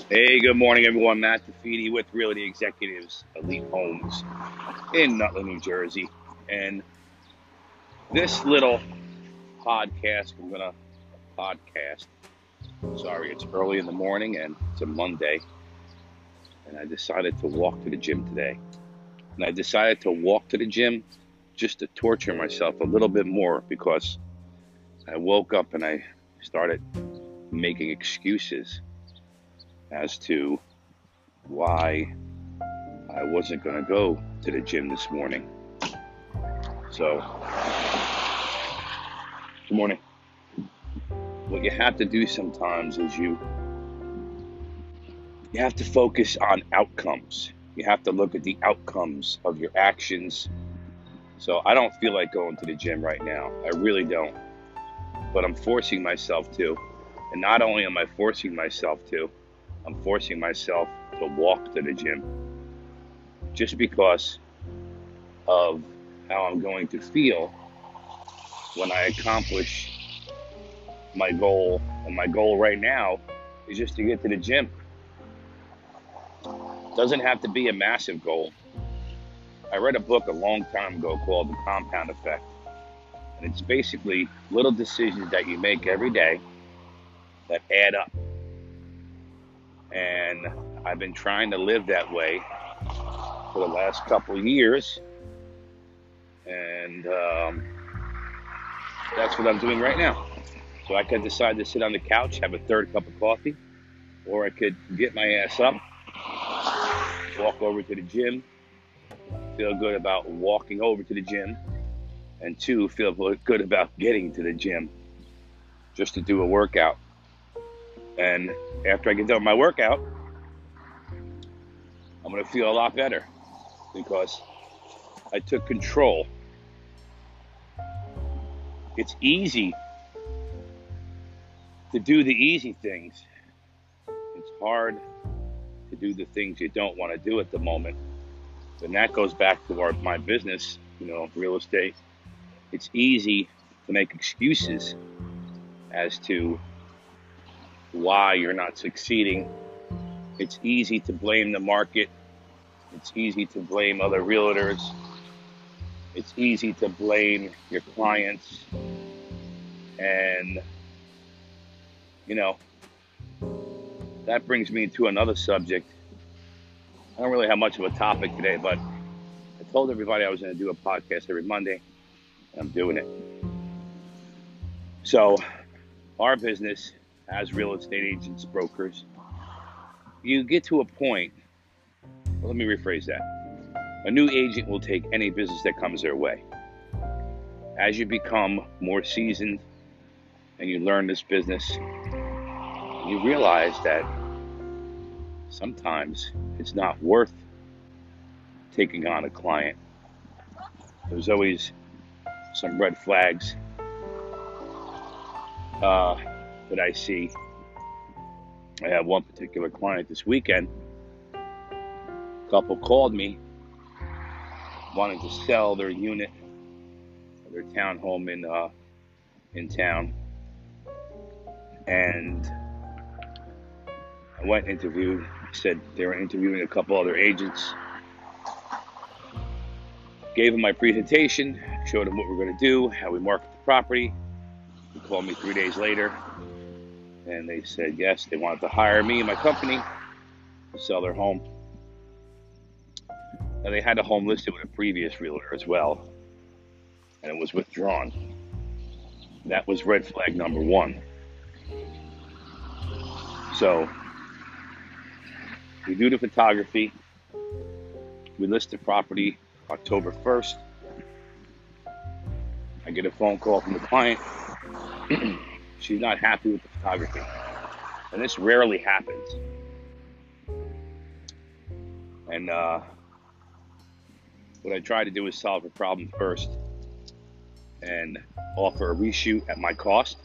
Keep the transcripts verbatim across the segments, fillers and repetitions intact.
Hey, good morning, everyone. Matt DeFeedy with Realty Executives Elite Homes in Nutley, New Jersey. And this little podcast, I'm going to podcast. Sorry, it's early in the morning and it's a Monday. And I decided to walk to the gym today. And I decided to walk to the gym just to torture myself a little bit more because I woke up and I started making excuses as to why I wasn't going to go to the gym this morning. So, good morning. What you have to do sometimes is you you have to focus on outcomes. You have to look at the outcomes of your actions. So I don't feel like going to the gym right now. I really don't. But I'm forcing myself to. And not only am I forcing myself to, I'm forcing myself to walk to the gym. Just because of how I'm going to feel when I accomplish my goal. And my goal right now is just to get to the gym. Doesn't have to be a massive goal. I read a book a long time ago called The Compound Effect. And it's basically little decisions that you make every day that add up. And I've been trying to live that way for the last couple of years. And um, that's what I'm doing right now. So I could decide to sit on the couch, have a third cup of coffee, or I could get my ass up, walk over to the gym, feel good about walking over to the gym, and two, feel good about getting to the gym just to do a workout. And after I get done with my workout, I'm going to feel a lot better because I took control. It's easy to do the easy things. It's hard to do the things you don't want to do at the moment. And that goes back to our, my business, you know, real estate. It's easy to make excuses as to why you're not succeeding. It's easy to blame the market. It's easy to blame other realtors. It's easy to blame your clients. And, you know, that brings me to another subject. I don't really have much of a topic today, but I told everybody I was going to do a podcast every Monday, and I'm doing it. So, our business as real estate agents, brokers, you get to a point, well, let me rephrase that. A new agent will take any business that comes their way. As you become more seasoned and you learn this business, you realize that sometimes it's not worth taking on a client. There's always some red flags uh, that I see. I have one particular client this weekend. A couple called me, wanted to sell their unit, their townhome in uh, in town, and I went and interviewed. Said they were interviewing a couple other agents. Gave them my presentation, showed them what we're going to do, how we market the property. They called me three days later, and they said yes, they wanted to hire me and my company to sell their home. Now, they had a home listed with a previous realtor as well, and it was withdrawn. That was red flag number one. So we do the photography. We list the property October first. I get a phone call from the client. She's not happy with the photography. And this rarely happens. And uh, what I try to do is solve the problem first and offer a reshoot at my cost.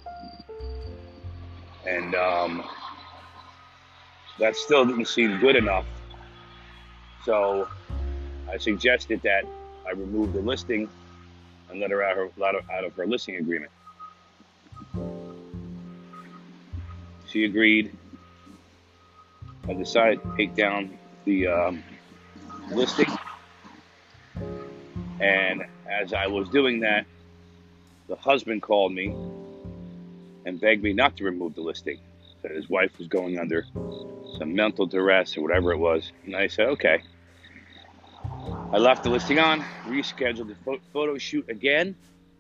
And um, that still didn't seem good enough. So I suggested that I remove the listing and let her out, her, out, of, out of her listing agreement. She agreed. I decided to take down the um, listing. And as I was doing that, the husband called me and begged me not to remove the listing. Said his wife was going under some mental duress or whatever it was. And I said, okay. I left the listing on, rescheduled the photo shoot again.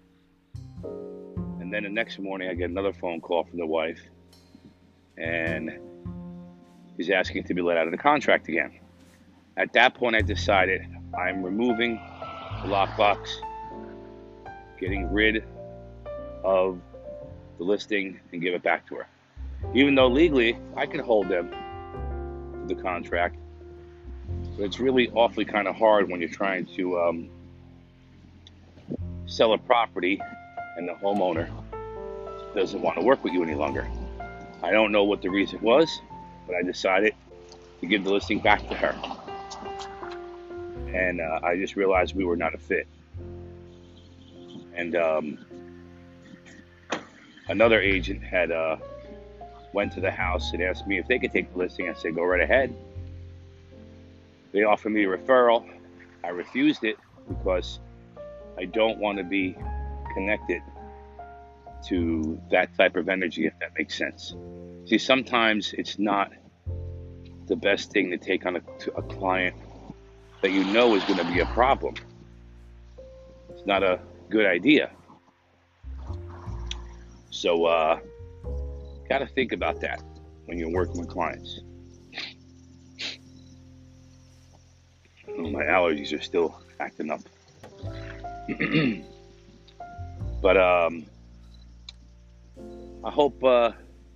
And then the next morning, I get another phone call from the wife. And he's asking to be let out of the contract again. At that point, I decided I'm removing the lockbox, getting rid of the listing, and give it back to her. Even though legally, I can hold them to the contract. But it's really awfully kind of hard when you're trying to um, sell a property and the homeowner doesn't want to work with you any longer. I don't know what the reason was, but I decided to give the listing back to her. And uh, I just realized we were not a fit. And um, another agent had uh, went to the house and asked me if they could take the listing. I said, go right ahead. They offered me a referral. I refused it because I don't want to be connected to that type of energy, if that makes sense. See, sometimes it's not the best thing to take on a, to a client that you know is going to be a problem. It's not a good idea. So, uh, got to think about that when you're working with clients. Oh, my allergies are still acting up. But um, I hope uh,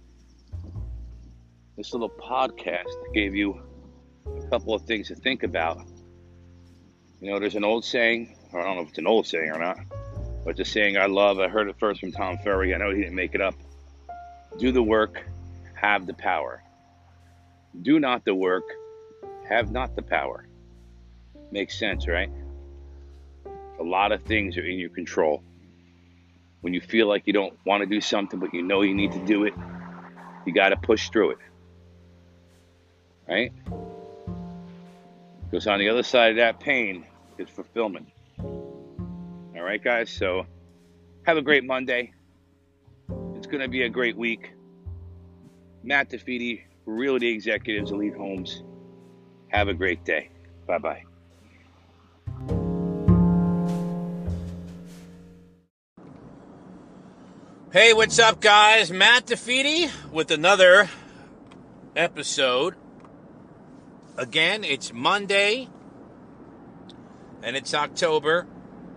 this little podcast gave you a couple of things to think about. You know, there's an old saying, or I don't know if it's an old saying or not, but it's a saying I love. I heard it first from Tom Ferry. I know he didn't make it up. Do the work, have the power. Do not the work, have not the power. Makes sense, right? A lot of things are in your control. When you feel like you don't want to do something, but you know you need to do it, you got to push through it. Right? Because on the other side of that pain is fulfillment. All right, guys? So have a great Monday. It's going to be a great week. Matt DeFede, Realty Executives, Elite Homes. Have a great day. Bye-bye. Hey, what's up, guys? Matt DeFede with another episode. Again, it's Monday, and it's October,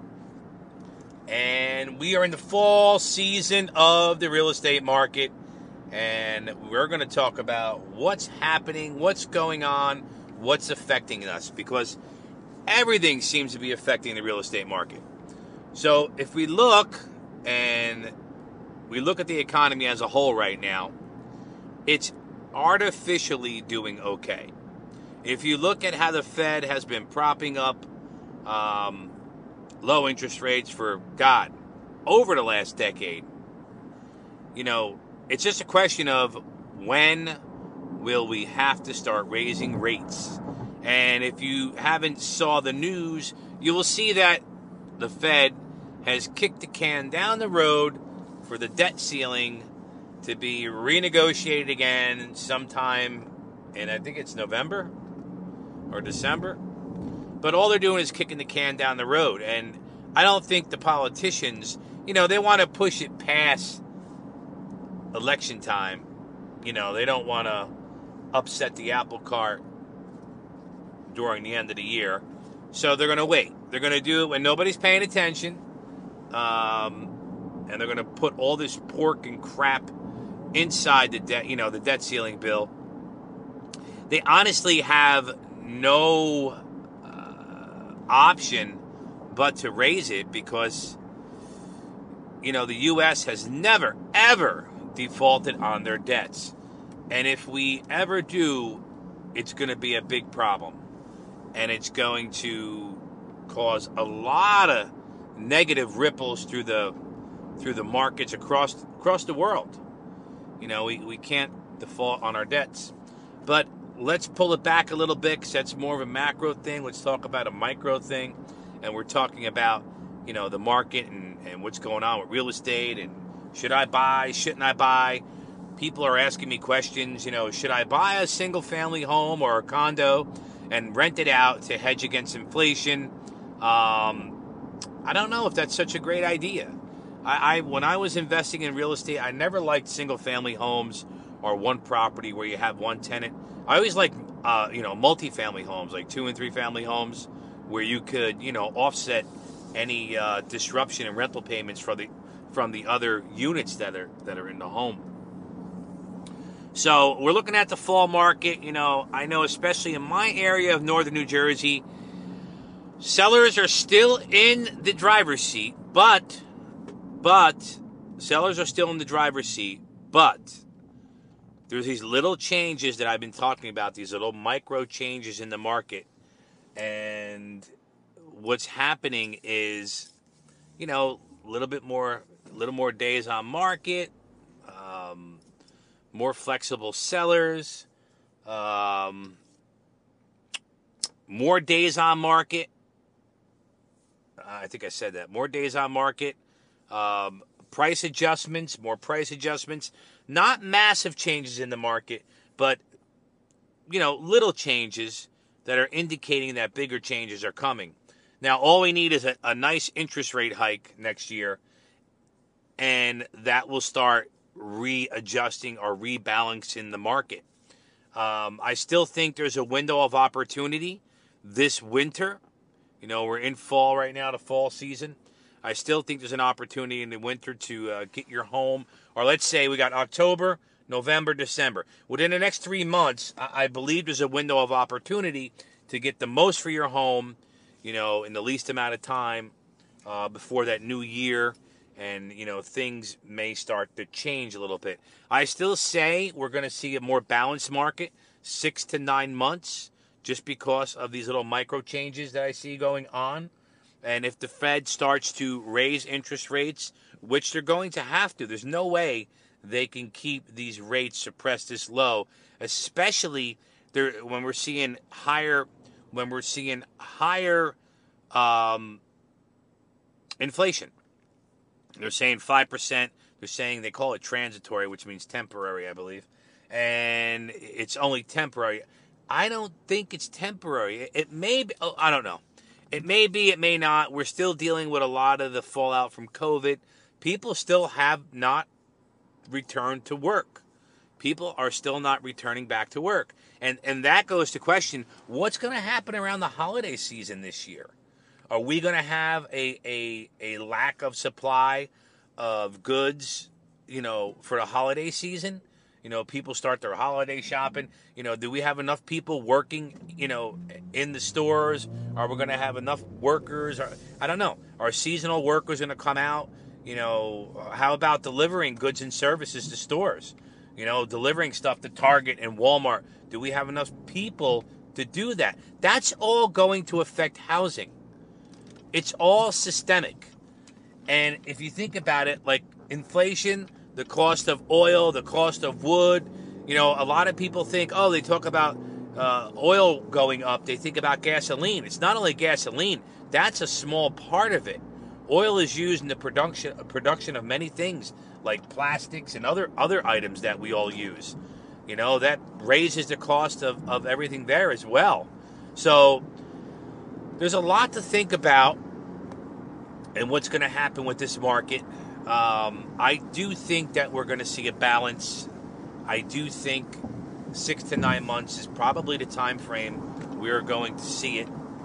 and we are in the fall season of the real estate market, and we're going to talk about what's happening, what's going on, what's affecting us, because everything seems to be affecting the real estate market. So if we look, and we look at the economy as a whole right now, it's artificially doing okay. If you look at how the Fed has been propping up um, low interest rates for, God, over the last decade, you know, it's just a question of when will we have to start raising rates. And if you haven't saw the news, you will see that the Fed has kicked the can down the road for the debt ceiling to be renegotiated again sometime in, I think it's November or December. But all they're doing is kicking the can down the road. And I don't think the politicians, you know, they want to push it past election time. You know, they don't want to upset the apple cart during the end of the year. So they're going to wait. They're going to do it when nobody's paying attention. Um, and they're going to put all this pork and crap inside the debt, you know, the debt ceiling bill. They honestly have no uh, option but to raise it because, you know, the U S has never, ever defaulted on their debts. And if we ever do, it's going to be a big problem. And it's going to cause a lot of negative ripples through the through the markets across across the world. You know, we, we can't default on our debts. But let's pull it back a little bit because that's more of a macro thing. Let's talk about a micro thing. And we're talking about, you know, the market and, and what's going on with real estate and should I buy, shouldn't I buy? People are asking me questions, you know, should I buy a single family home or a condo and rent it out to hedge against inflation? Um, I don't know if that's such a great idea. I, I when I was investing in real estate, I never liked single family homes or one property where you have one tenant. I always liked, uh, you know, multi-family homes, like two and three family homes, where you could, you know, offset any uh, disruption in rental payments from the from the other units that are that are in the home. So we're looking at the fall market. You know, I know especially in my area of northern New Jersey, sellers are still in the driver's seat, but but sellers are still in the driver's seat, but there's these little changes that I've been talking about, these little micro changes in the market. And what's happening is, you know, a little bit more, a little more days on market, um, more flexible sellers, um, more days on market. I think I said that. More days on market, um, price adjustments, more price adjustments. Not massive changes in the market, but, you know, little changes that are indicating that bigger changes are coming. Now, all we need is a, a nice interest rate hike next year, and that will start readjusting or rebalancing the market. Um, I still think there's a window of opportunity this winter. You know, we're in fall right now, the fall season. I still think there's an opportunity in the winter to uh, get your home, or let's say we got October, November, December. Within the next three months, I, I believe there's a window of opportunity to get the most for your home, you know, in the least amount of time uh, before that new year, and, you know, things may start to change a little bit. I still say we're going to see a more balanced market, six to nine months, just because of these little micro changes that I see going on. And if the Fed starts to raise interest rates, which they're going to have to, there's no way they can keep these rates suppressed this low, especially there when we're seeing higher, when we're seeing higher um, inflation. They're saying five percent. They're saying they call it transitory, which means temporary, I believe. And it's only temporary. I don't think it's temporary. It may be, oh, I don't know. It may be, it may not. We're still dealing with a lot of the fallout from COVID. People still have not returned to work. People are still not returning back to work. And and that goes to question, what's going to happen around the holiday season this year? Are we going to have a, a, a lack of supply of goods, you know, for the holiday season? You know, people start their holiday shopping. You know, do we have enough people working, you know, in the stores? Are we going to have enough workers? I don't know. Are seasonal workers going to come out? You know, how about delivering goods and services to stores? You know, delivering stuff to Target and Walmart. Do we have enough people to do that? That's all going to affect housing. It's all systemic. And if you think about it, like inflation, the cost of oil, the cost of wood. You know, a lot of people think, oh, they talk about uh, oil going up. They think about gasoline. It's not only gasoline. That's a small part of it. Oil is used in the production production of many things, like plastics and other, other items that we all use. You know, that raises the cost of, of everything there as well. So there's a lot to think about and what's going to happen with this market. Um, I do think that we're going to see a balance. I do think six to nine months is probably the time frame we're going to see it.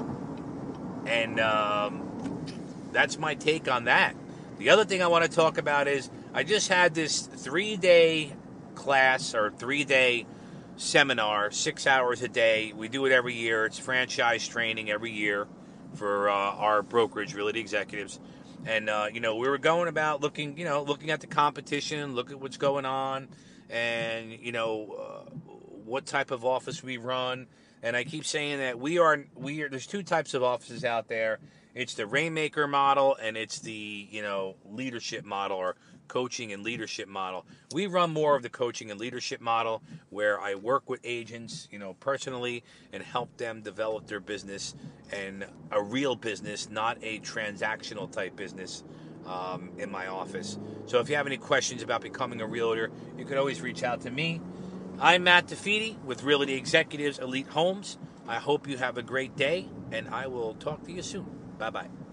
And um, that's my take on that. The other thing I want to talk about is I just had this three-day class or three-day seminar, six hours a day. We do it every year. It's franchise training every year for uh, our brokerage, Realty Executives. And, uh, you know, we were going about looking, you know, looking at the competition, look at what's going on, and, you know, uh, what type of office we run. And I keep saying that we are, we are, there's two types of offices out there, It's the Rainmaker model, and it's the, you know, leadership model, or coaching and leadership model. We run more of the coaching and leadership model, where I work with agents, you know, personally, and help them develop their business, and a real business, not a transactional type business, um, in my office. So if you have any questions about becoming a realtor, you can always reach out to me. I'm Matt DeFede with Realty Executives Elite Homes. I hope you have a great day, and I will talk to you soon. Bye-bye.